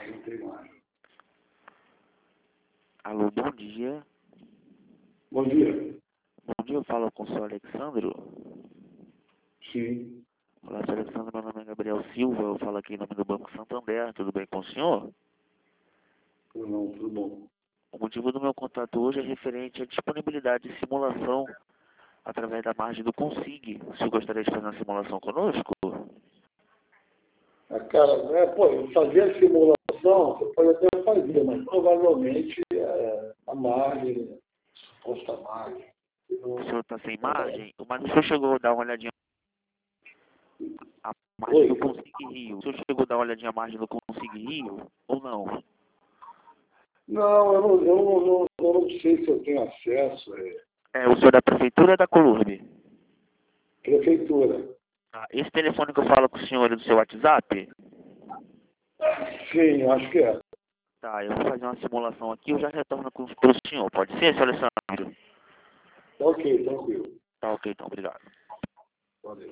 não tem mais. Alô, bom dia. Bom dia. Bom dia, eu falo com o senhor Alexandro. Sim. Olá, senhor Alexandro, meu nome é Gabriel Silva, eu falo aqui em nome do Banco Santander, tudo bem com o senhor? Não, tudo bom. O motivo do meu contato hoje é referente à disponibilidade de simulação através da margem do Consig. O senhor gostaria de fazer uma simulação conosco? Cara, fazer a simulação, você pode até fazer, mas provavelmente a margem, suposta margem. O senhor está sem margem, mas o senhor chegou a dar uma olhadinha a margem Oi? do Consig Rio. O senhor chegou a dar uma olhadinha a margem do Consig Rio ou não? Não, eu não sei se eu tenho acesso. O senhor é da prefeitura ou é da Colurb? Prefeitura. Esse telefone que eu falo com o senhor é do seu WhatsApp? Sim, acho que é. Tá, eu vou fazer uma simulação aqui, eu já retorno para o senhor. Pode ser, senhor Alessandro? Ok, tranquilo. Tá ok, então, obrigado. Valeu.